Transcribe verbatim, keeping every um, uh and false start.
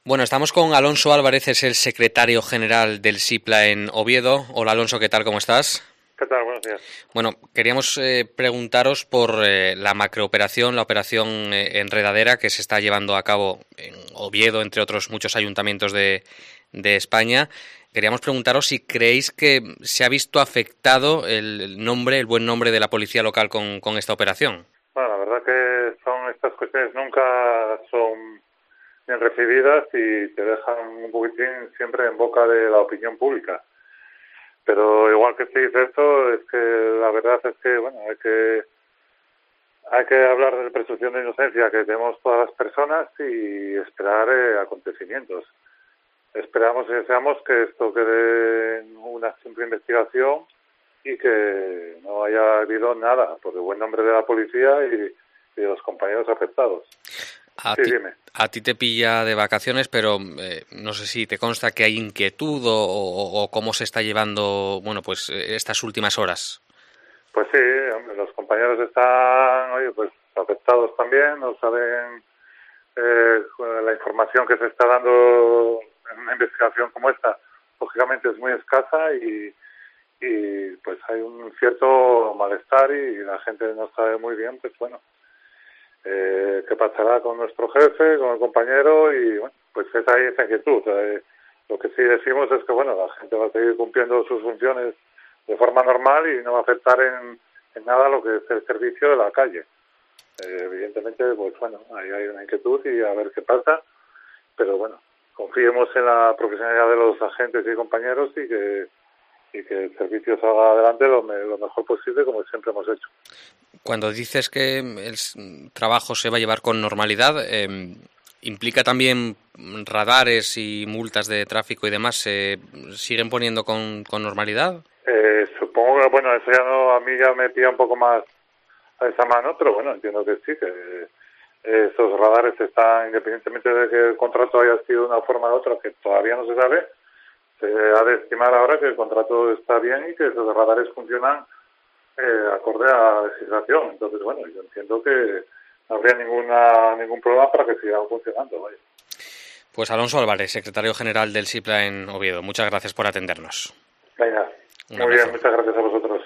Bueno, estamos con Alonso Álvarez, es el secretario general del SIPLA en Oviedo. Hola Alonso, ¿qué tal? ¿Cómo estás? ¿Qué tal? Buenos días. Bueno, queríamos eh, preguntaros por eh, la macrooperación, la operación eh, Enredadera que se está llevando a cabo en Oviedo, entre otros muchos ayuntamientos de, de España. Queríamos preguntaros si creéis que se ha visto afectado el, el nombre, el buen nombre de la policía local con, con esta operación. Bueno, la verdad que son estas cuestiones nunca son bien recibidas y te dejan un poquitín siempre en boca de la opinión pública. Pero igual que se dice esto, es que la verdad es que, bueno, hay que hay que hablar de presunción de inocencia que tenemos todas las personas y esperar eh, acontecimientos. Esperamos y deseamos que esto quede en una simple investigación y que no haya habido nada por el buen nombre de la policía y, y de los compañeros afectados. A Sí, ti, dime. a ti te pilla de vacaciones, pero eh, no sé si te consta que hay inquietud o, o, o cómo se está llevando, bueno, pues eh, estas últimas horas. Pues sí, hombre, los compañeros están, oye, pues afectados también, no saben eh, la información que se está dando en una investigación como esta, lógicamente es muy escasa y y pues hay un cierto malestar y la gente no sabe muy bien, pues bueno, eh, qué pasará con nuestro jefe, con el compañero y bueno, pues es ahí esa inquietud. Eh, lo que sí decimos es que bueno, la gente va a seguir cumpliendo sus funciones de forma normal y no va a afectar en, en nada lo que es el servicio de la calle. Eh, evidentemente, pues bueno, ahí hay una inquietud y a ver qué pasa, pero bueno, confiemos en la profesionalidad de los agentes y compañeros y que y que el servicio salga adelante lo, me, lo mejor posible, como siempre hemos hecho. Cuando dices que el trabajo se va a llevar con normalidad, eh, ¿implica también radares y multas de tráfico y demás? ¿Se siguen poniendo con, con normalidad? Eh, supongo que, bueno, eso ya no, a mí ya me pilla un poco más a esa mano, pero bueno, entiendo que sí, que eh, esos radares están, independientemente de que el contrato haya sido de una forma u otra, que todavía no se sabe, se ha de estimar ahora que el contrato está bien y que esos radares funcionan eh, acorde a la legislación. Entonces, bueno, yo entiendo que no habría ninguna ningún problema para que sigan funcionando. Vaya. Pues Alonso Álvarez, secretario general del SIPLA en Oviedo, muchas gracias por atendernos. Venga, Un muy abrazo. bien, muchas gracias a vosotros.